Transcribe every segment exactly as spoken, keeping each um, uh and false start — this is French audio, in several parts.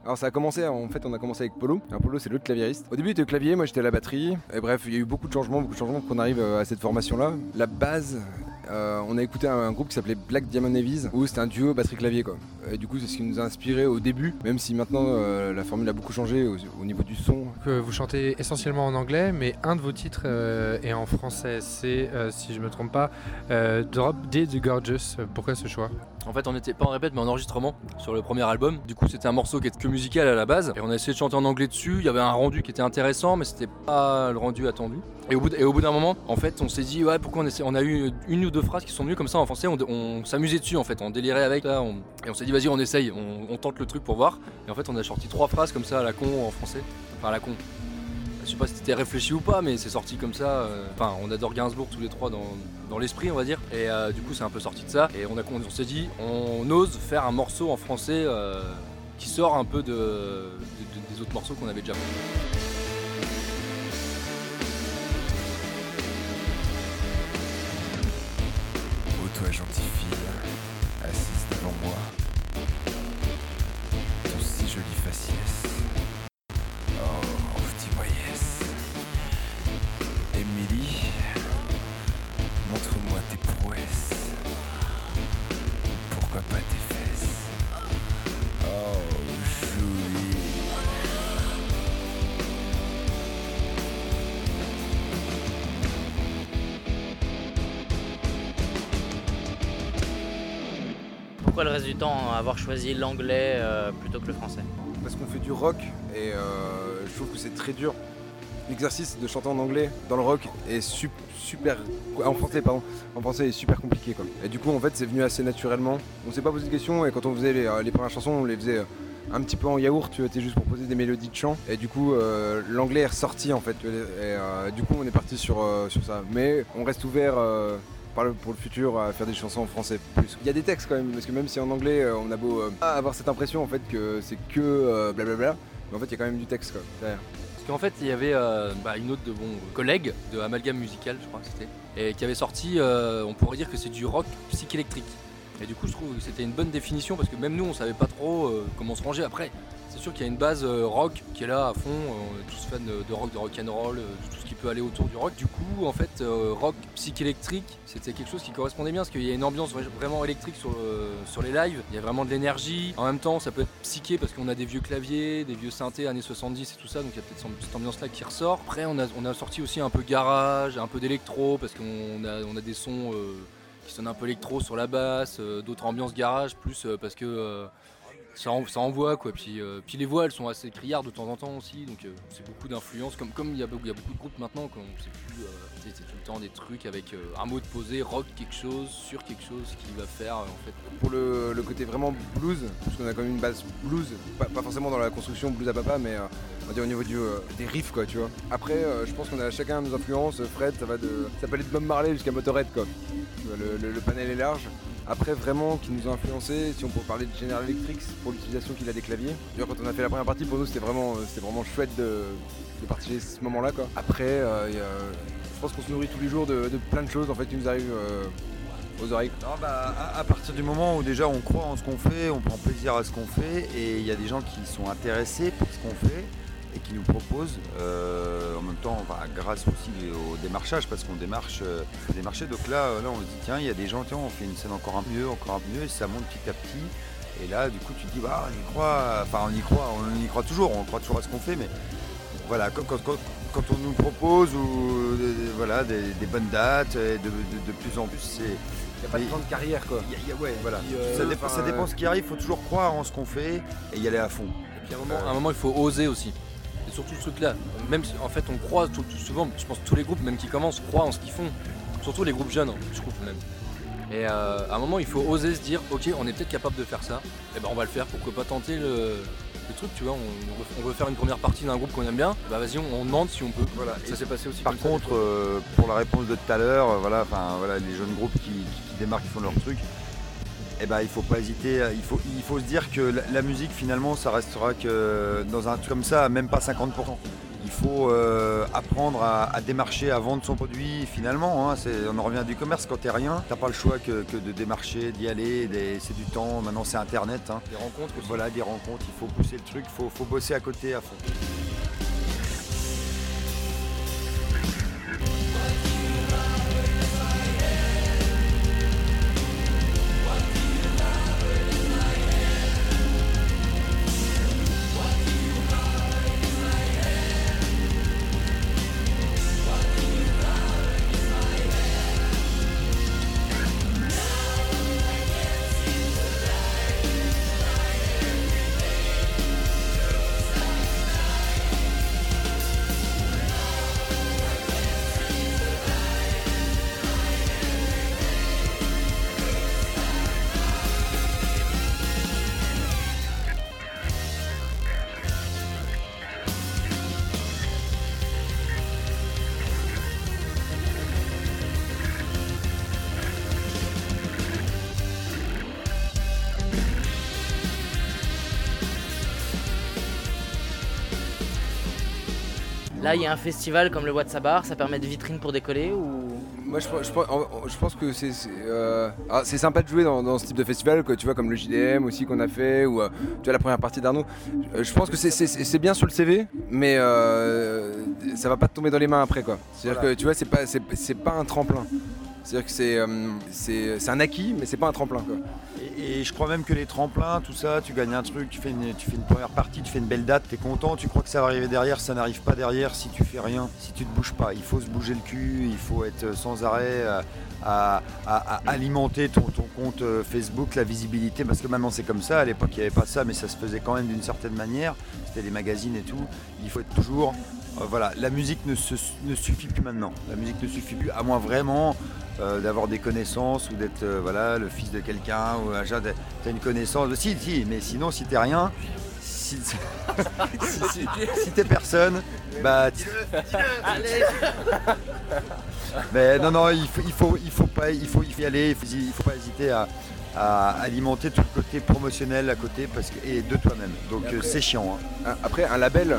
Alors ça a commencé, en fait on a commencé avec Polo. Alors Polo c'est l'autre claviériste. Au début il était au clavier, moi j'étais à la batterie. Et bref, il y a eu beaucoup de changements, beaucoup de changements pour qu'on arrive à cette formation-là. La base, euh, on a écouté un, un groupe qui s'appelait Black Diamond Navies, où c'était un duo batterie-clavier quoi. Et du coup c'est ce qui nous a inspiré au début, même si maintenant euh, la formule a beaucoup changé au, au niveau du son. Que vous chantez essentiellement en anglais, mais un de vos titres euh, est en français. C'est, euh, si je me trompe pas, euh, Drop Dead Gorgeous. Pourquoi ce choix ? En fait, on n'était pas en répète, mais en enregistrement sur le premier album. Du coup, c'était un morceau qui était que musical à la base. Et on a essayé de chanter en anglais dessus. Il y avait un rendu qui était intéressant, mais c'était pas le rendu attendu. Et au bout, d- et au bout d'un moment, en fait, on s'est dit, ouais, pourquoi on essaie. On a eu une ou deux phrases qui sont venues comme ça en français. On, on s'amusait dessus, en fait. On délirait avec. Là, on, et on s'est dit, vas-y, on essaye. On, on tente le truc pour voir. Et en fait, on a sorti trois phrases comme ça à la con en français. Enfin, à la con. Je sais pas si c'était réfléchi ou pas, mais c'est sorti comme ça. euh, Enfin, on adore Gainsbourg tous les trois dans, dans l'esprit, on va dire. Et euh, du coup, c'est un peu sorti de ça. Et on, a, on s'est dit, on ose faire un morceau en français euh, qui sort un peu de, de- de- des autres morceaux qu'on avait déjà fait. Oh toi gentille fille, assise devant moi, ton si joli faciès. Oh, dis-moi yes. Émilie, montre-moi tes prouesses. Pourquoi pas tes fesses? Oh, joli. Pourquoi le reste du temps avoir choisi l'anglais euh, plutôt que le français? Parce qu'on fait du rock et euh, je trouve que c'est très dur. L'exercice de chanter en anglais dans le rock est sup- super. En français, pardon. En français est super compliqué quoi. Et du coup en fait c'est venu assez naturellement. On s'est pas posé de questions et quand on faisait les, euh, les premières chansons, on les faisait euh, un petit peu en yaourt, tu vois, t'es juste pour poser des mélodies de chant. Et du coup euh, l'anglais est ressorti en fait. Et euh, du coup on est parti sur, euh, sur ça. Mais on reste ouvert euh, par le- pour le futur à faire des chansons en français plus. Il y a des textes quand même, parce que même si en anglais euh, on a beau euh, avoir cette impression en fait que c'est que euh, blablabla, mais en fait il y a quand même du texte quoi, derrière. Parce qu'en fait, il y avait euh, bah, une autre de mon collègue de Amalgame Musical, je crois que c'était, et qui avait sorti, euh, on pourrait dire que c'est du rock psychélectrique. Et du coup, je trouve que c'était une bonne définition parce que même nous, on savait pas trop euh, comment se ranger. Après, c'est sûr qu'il y a une base euh, rock qui est là à fond. Euh, on est tous fans de, de rock, de rock and roll, euh, de tout ce qui peut aller autour du rock. Du coup, en fait, euh, rock psychélectrique, c'était quelque chose qui correspondait bien parce qu'il y a une ambiance vra- vraiment électrique sur, le- sur les lives. Il y a vraiment de l'énergie. En même temps, ça peut être psyché parce qu'on a des vieux claviers, des vieux synthés années soixante-dix et tout ça. Donc il y a peut-être cette ambiance-là qui ressort. Après, on a, on a sorti aussi un peu garage, un peu d'électro parce qu'on a, on a des sons euh, qui sonnent un peu électro sur la basse, euh, d'autres ambiances garage, plus euh, parce que euh, ça, en- ça envoie quoi. Puis, euh, puis les voix elles sont assez criardes de temps en temps aussi, donc euh, c'est beaucoup d'influence. Comme comme il y, a beaucoup- il y a beaucoup de groupes maintenant, qu'on sait plus, euh, c'est c'est tout le temps des trucs avec euh, un mot de posé, rock quelque chose, sur quelque chose qui va faire euh, en fait. Pour le, le côté vraiment blues, parce qu'on a quand même une base blues, pas, pas forcément dans la construction blues à papa, mais euh, on va dire au niveau du, euh, des riffs quoi, tu vois. Après, euh, je pense qu'on a chacun nos influences. Fred, ça va de, ça peut aller de Bob Marley jusqu'à Motorhead quoi. Tu vois, le, le- le panel est large. Après, vraiment, qui nous a influencé, si on peut parler de General Electric pour l'utilisation qu'il a des claviers. D'ailleurs, quand on a fait la première partie, pour nous, c'était vraiment, euh, c'était vraiment chouette de, de partager ce moment-là quoi. Après, euh, y a, je pense qu'on se nourrit tous les jours de, de plein de choses en fait qui nous arrivent euh, aux oreilles. Non, bah, à, à partir du moment où déjà on croit en ce qu'on fait, on prend plaisir à ce qu'on fait, et il y a des gens qui sont intéressés par ce qu'on fait et qui nous proposent, euh, en même temps, bah, grâce aussi au démarchage, parce qu'on démarche, euh, faut démarcher. Donc là, euh, là, on se dit tiens, il y a des gens, tiens, on fait une scène encore un peu mieux, encore un peu mieux, et ça monte petit à petit. Et là, du coup, tu te dis bah, on y croit, enfin, on y croit, on y croit toujours, on croit toujours à ce qu'on fait, mais voilà, quand, quand, quand, quand on nous propose ou des, des- voilà, des, des bonnes dates, et de, de, de plus en plus, c'est Il n'y a pas de Mais- temps de carrière quoi. y a- y a- ouais, voilà. Puis, euh, ça, dépend, enfin, ça dépend euh, ce qui arrive, il faut toujours croire en ce qu'on fait et y aller à fond. Et puis à un moment, à un moment, il faut oser aussi. Et surtout ce truc-là. Même si, en fait, on croit tout, tout- souvent, je pense que tous les groupes, même qui commencent, croient en ce qu'ils font. Surtout les groupes jeunes, hein, je trouve même. Et euh, à un moment, il faut oser se dire, ok, on est peut-être capable de faire ça. Et ben, on va le faire. Pourquoi pas tenter le, le truc, tu vois. On, on veut, on veut faire une première partie d'un groupe qu'on aime bien. Bah vas-y, on, on demande si on peut. Voilà. Ça s'est passé aussi. Par comme ça, contre, euh, pour la réponse de tout à l'heure, euh, voilà, enfin voilà, les jeunes groupes qui, qui, qui démarrent, qui font leur truc, eh ben, il faut pas hésiter, il faut, il faut se dire que la, la musique finalement ça restera que dans un truc comme ça, même pas cinquante pour cent. Il faut euh, apprendre à, à démarcher, à vendre son produit finalement. Hein, c'est, on en revient du commerce, quand t'es rien, t'as pas le choix que, que de démarcher, d'y aller, des, c'est du temps, maintenant c'est internet. Hein. Des rencontres aussi. Voilà, des rencontres, il faut pousser le truc, il faut, faut bosser à côté à fond. Là, il y a un festival comme le Watsabar, ça permet de vitrine pour décoller ou... Moi je, je, je, je pense que c'est c'est, euh, ah, c'est sympa de jouer dans, dans ce type de festival, quoi, tu vois, comme le J D M aussi qu'on a fait, ou euh, tu vois la première partie d'Arnaud. Euh, je pense que c'est, c'est, c'est bien sur le C V, mais euh, ça va pas te tomber dans les mains après, quoi. C'est-à-dire voilà. que tu vois, c'est pas, c'est, c'est pas un tremplin. C'est-à-dire que c'est, euh, c'est, c'est un acquis, mais c'est pas un tremplin, quoi. Et, et je crois même que les tremplins, tout ça, tu gagnes un truc, tu fais, une, tu fais une première partie, tu fais une belle date, t'es content, tu crois que ça va arriver derrière, ça n'arrive pas derrière si tu fais rien, si tu te bouges pas. Il faut se bouger le cul, il faut être sans arrêt à, à, à, à alimenter ton, ton compte Facebook, la visibilité, parce que maintenant c'est comme ça. À l'époque il n'y avait pas ça, mais ça se faisait quand même d'une certaine manière. C'était les magazines et tout. Il faut être toujours... Euh, voilà, la musique ne, se, ne suffit plus maintenant. La musique ne suffit plus, à moins vraiment... Euh, d'avoir des connaissances ou d'être euh, voilà, le fils de quelqu'un ou un genre de, t'as une connaissance de... si si mais sinon si t'es rien si, si, si, si t'es personne bah t... mais non non il faut il faut il faut pas il faut y aller il faut, il faut pas hésiter à, à alimenter tout le côté promotionnel à côté parce que et de toi-même donc après, c'est chiant hein. Après un label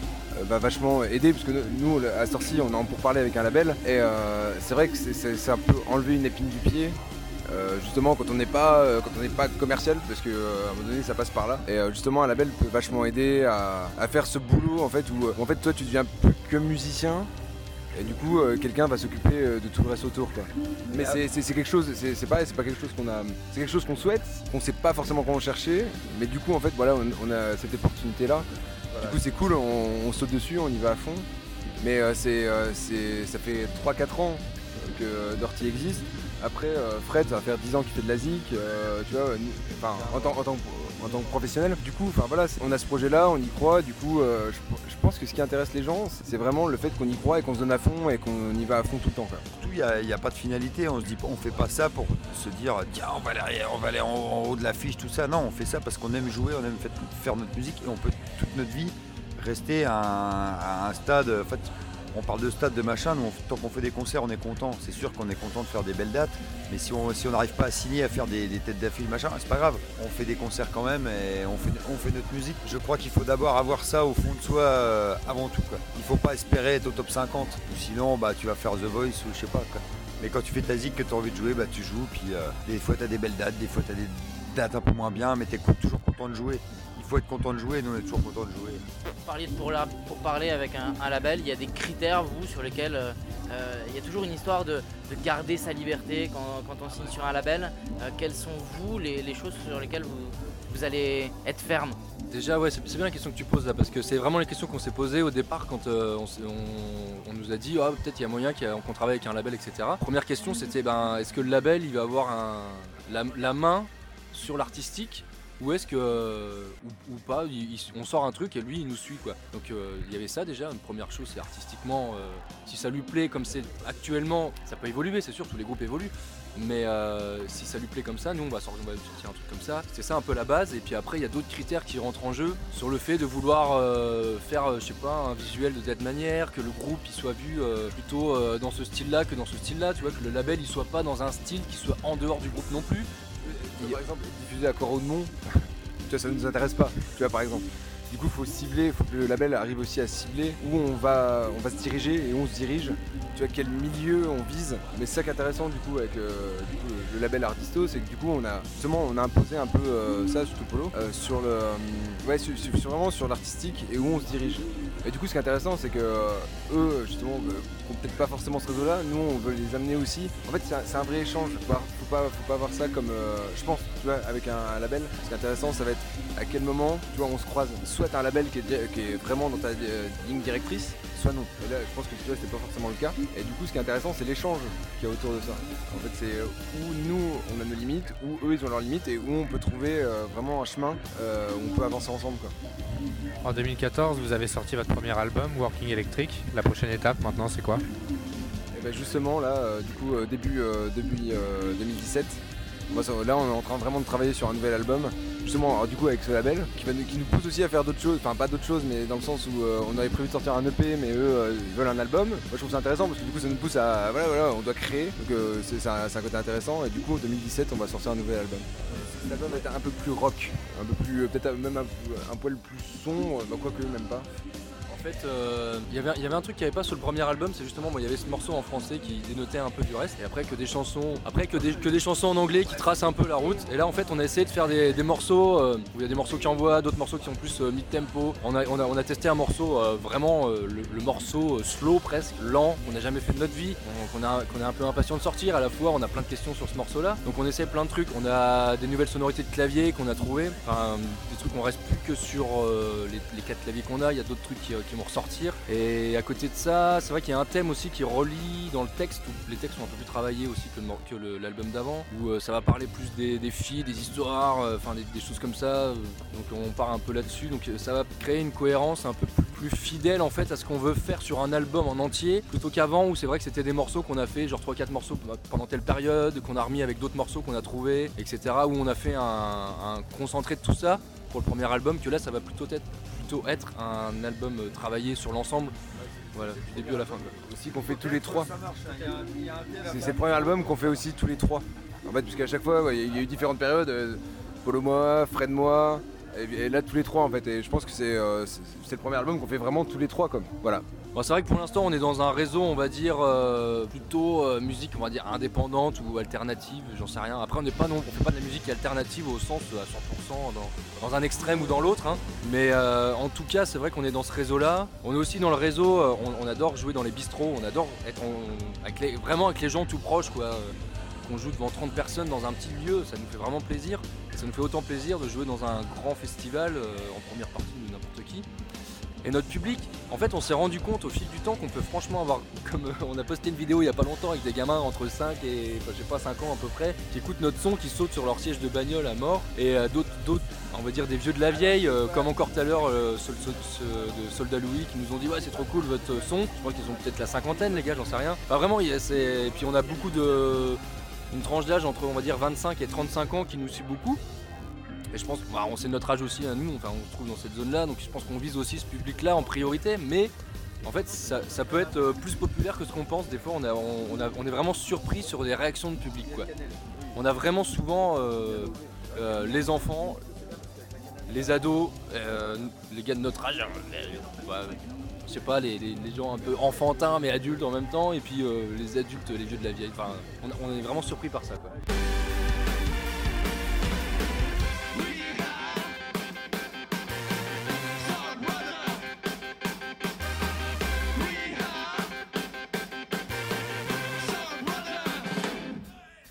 va vachement aider parce que nous à Sorcy on est en pourparlers avec un label et euh, c'est vrai que c'est, c'est, c'est un peu enlever une épine du pied euh, justement quand on n'est pas euh, quand on n'est pas commercial parce que euh, à un moment donné ça passe par là et euh, justement un label peut vachement aider à, à faire ce boulot en fait où en fait toi tu deviens plus que musicien et du coup euh, quelqu'un va s'occuper euh, de tout le reste autour quoi. Mais c'est, c'est, c'est quelque chose c'est, c'est pareil c'est pas quelque chose qu'on a c'est quelque chose qu'on souhaite qu'on sait pas forcément comment chercher mais du coup en fait voilà on, on a cette opportunité là. Du coup c'est cool, on, on saute dessus, on y va à fond. Mais euh, c'est, euh, c'est, ça fait trois quatre ans que Dirty existe. Après euh, Fred ça va faire dix ans qu'il fait de la zik, euh, tu vois, enfin, en, tant, en, tant, en tant que professionnel. Du coup voilà, on a ce projet là, on y croit, du coup euh, je, je pense que ce qui intéresse les gens c'est vraiment le fait qu'on y croit et qu'on se donne à fond et qu'on y va à fond tout le temps. Quoi. Surtout il n'y a, a pas de finalité, on se dit on fait pas ça pour se dire tiens on va aller, on va aller en, en haut de l'affiche, tout ça. Non, on fait ça parce qu'on aime jouer, on aime faire notre musique et on peut toute notre vie rester à un, à un stade. En fait, on parle de stade, de machin, nous, on, tant qu'on fait des concerts, on est content. C'est sûr qu'on est content de faire des belles dates, mais si on si on n'arrive pas à signer, à faire des, des têtes d'affiche, machin, c'est pas grave. On fait des concerts quand même et on fait, on fait notre musique. Je crois qu'il faut d'abord avoir ça au fond de soi euh, avant tout. Quoi. Il faut pas espérer être au top cinquante, ou sinon bah, tu vas faire The Voice ou je sais pas. Quoi. Mais quand tu fais ta zik, que tu as envie de jouer, bah, tu joues. Puis euh, des fois tu as des belles dates, des fois tu as des dates un peu moins bien, mais tu es toujours content de jouer. Il faut être content de jouer, nous on est toujours content de jouer. Vous parliez de pour, la, pour parler avec un, un label, il y a des critères, vous, sur lesquels euh, il y a toujours une histoire de, de garder sa liberté quand, quand on signe sur un label. Euh, quelles sont, vous, les, les choses sur lesquelles vous, vous allez être ferme? Déjà, ouais, c'est, c'est bien la question que tu poses là, parce que c'est vraiment les questions qu'on s'est posées au départ quand euh, on, on, on nous a dit oh, peut-être il y a moyen qu'on travaille avec un label, et cetera. Première question, c'était ben, est-ce que le label il va avoir un, la, la main sur l'artistique ou est-ce que, euh, ou, ou pas, il, il, on sort un truc et lui il nous suit quoi. Donc euh, il y avait ça déjà, une première chose c'est artistiquement, euh, si ça lui plaît comme c'est actuellement, ça peut évoluer c'est sûr, tous les groupes évoluent. Mais euh, si ça lui plaît comme ça, nous on va, sortir, on va sortir un truc comme ça. C'est ça un peu la base et puis après il y a d'autres critères qui rentrent en jeu sur le fait de vouloir euh, faire, euh, je sais pas, un visuel de cette manière, que le groupe il soit vu euh, plutôt euh, dans ce style-là que dans ce style-là, tu vois, que le label il soit pas dans un style qui soit en dehors du groupe non plus. Par exemple, diffuser à Coro de Mont, tu vois, ça ne nous intéresse pas, tu vois, par exemple. Du coup, il faut cibler, il faut que le label arrive aussi à cibler où on va, on va se diriger et où on se dirige. Tu vois quel milieu on vise. Mais c'est ça qui est intéressant du coup avec euh, du coup, le, le label Artisto, c'est que du coup on a justement on a imposé un peu euh, ça sur Topolo, euh, sur le, euh, ouais, sur, sur, sur vraiment sur l'artistique et où on se dirige. Et du coup, ce qui est intéressant, c'est que euh, eux, justement, euh, ont peut-être pas forcément ce réseau-là. Nous, on veut les amener aussi. En fait, c'est un, c'est un vrai échange. Faut pas, faut pas, faut pas voir ça comme, euh, je pense, tu vois, avec un, un label. Ce qui est intéressant, ça va être à quel moment, tu vois, on se croise. Soit t'as un label qui est, qui est vraiment dans ta euh, ligne directrice, soit non. Et là, je pense que tu vois, c'était pas forcément le cas. Et du coup, ce qui est intéressant, c'est l'échange qu'il y a autour de ça. En fait, c'est où nous, on a nos limites, où eux, ils ont leurs limites, et où on peut trouver euh, vraiment un chemin euh, où on peut avancer ensemble, quoi. En deux mille quatorze, vous avez sorti votre premier album, Working Electric. La prochaine étape, maintenant, c'est quoi? Et ben justement, là, euh, du coup, euh, début, euh, début euh, deux mille dix-sept, on va, là, on est en train vraiment de travailler sur un nouvel album. Justement, alors, du coup, avec ce label, qui, va, qui nous pousse aussi à faire d'autres choses. Enfin, pas d'autres choses, mais dans le sens où euh, on avait prévu de sortir un E P, mais eux euh, ils veulent un album. Moi, je trouve ça intéressant parce que du coup, ça nous pousse à, voilà, voilà, on doit créer. Donc, euh, c'est, c'est, un, c'est un côté intéressant. Et du coup, en deux mille dix-sept, on va sortir un nouvel album. L'album est un peu plus rock, un peu plus, peut-être même un, un poil plus son, bah, quoique même pas. En fait, euh, y avait- il y avait un truc qu'il n'y avait pas sur le premier album, c'est justement, bon, il y avait ce morceau en français qui dénotait un peu du reste, et après que des chansons, après que des, que des chansons en anglais qui tracent un peu la route. Et là, en fait, on a essayé de faire des, des morceaux euh, où il y a des morceaux qui envoient, d'autres morceaux qui sont plus euh, mid-tempo. On a, on, a, on a testé un morceau euh, vraiment euh, le, le morceau euh, slow presque, lent, qu'on n'a jamais fait de notre vie, qu'on qu'on a- qu'on est un peu impatient de sortir. À la fois, on a plein de questions sur ce morceau-là, donc on essaie plein de trucs. On a des nouvelles sonorités de clavier qu'on a trouvées, enfin, des trucs, on reste plus que sur euh, les, les quatre claviers qu'on a. Il y a d'autres trucs qui, euh, qui vont ressortir. Et à côté de ça, c'est vrai qu'il y a un thème aussi qui relie dans le texte, où les textes sont un peu plus travaillés aussi que, le, mor- que le- l'album d'avant, où euh, ça va parler plus des, des filles, des histoires, euh, enfin des, des choses comme ça. euh, donc on part un peu là-dessus, donc euh, ça va créer une cohérence un peu plus, plus fidèle en fait à ce qu'on veut faire sur un album en entier, plutôt qu'avant où c'est vrai que c'était des morceaux qu'on a fait, genre trois quatre morceaux pendant telle période, qu'on a remis avec d'autres morceaux qu'on a trouvés, et cetera. Où on a fait un, un concentré de tout ça pour le premier album, que là ça va plutôt être, plutôt être un album euh, travaillé sur l'ensemble, voilà, du début à la fin, quoi. Aussi qu'on fait tous les trois. C'est, c'est le premier album qu'on fait aussi tous les trois. En fait, puisqu'à chaque fois, ouais, il y a eu différentes périodes. euh, Paul moi, Fred moi, et, et là tous les trois en fait. Et je pense que c'est, euh, c'est, c'est le premier album qu'on fait vraiment tous les trois comme. Voilà. Bon, c'est vrai que pour l'instant on est dans un réseau, on va dire euh, plutôt euh, musique, on va dire indépendante ou alternative, j'en sais rien. Après on n'est pas non, on fait pas de la musique alternative au sens euh, à cent pour cent dans, dans un extrême ou dans l'autre, hein. Mais euh, en tout cas c'est vrai qu'on est dans ce réseau-là. On est aussi dans le réseau, euh, on, on adore jouer dans les bistrots, on adore être en- avec les, vraiment avec les gens tout proches, quoi. Euh, qu'on joue devant trente personnes dans un petit lieu, ça nous fait vraiment plaisir. Et ça nous fait autant plaisir de jouer dans un grand festival euh, en première partie de n'importe qui. Et notre public, en fait on s'est rendu compte au fil du temps qu'on peut franchement avoir, comme euh, on a posté une vidéo il y a pas longtemps avec des gamins entre cinq et enfin, je sais pas cinq ans à peu près, qui écoutent notre son, qui sautent sur leur siège de bagnole à mort, et euh, d'autres, d'autres, on va dire des vieux de la vieille, euh, comme encore tout à l'heure euh, Sol- Sol- Sol- de Soldat Louis, qui nous ont dit ouais c'est trop cool votre son. Je crois qu'ils ont peut-être la cinquantaine les gars, j'en sais rien. Enfin vraiment, il y a- c'est... et puis on a beaucoup de... une tranche d'âge entre on va dire vingt-cinq et trente-cinq ans qui nous suit beaucoup. Et je pense, bah, on sait notre âge aussi, hein, nous, enfin, on se trouve dans cette zone-là, donc je pense qu'on vise aussi ce public-là en priorité, mais en fait, ça, ça peut être euh, plus populaire que ce qu'on pense. Des fois, on, a, on, on a- on est vraiment surpris sur des réactions de public, quoi. On a vraiment souvent euh, euh, les enfants, les ados, euh, les gars de notre âge, euh, ouais, je sais pas, les, les- les gens un peu enfantins mais adultes en même temps, et puis euh, les adultes, les vieux de la vieille. Enfin, on, on est vraiment surpris par ça, quoi.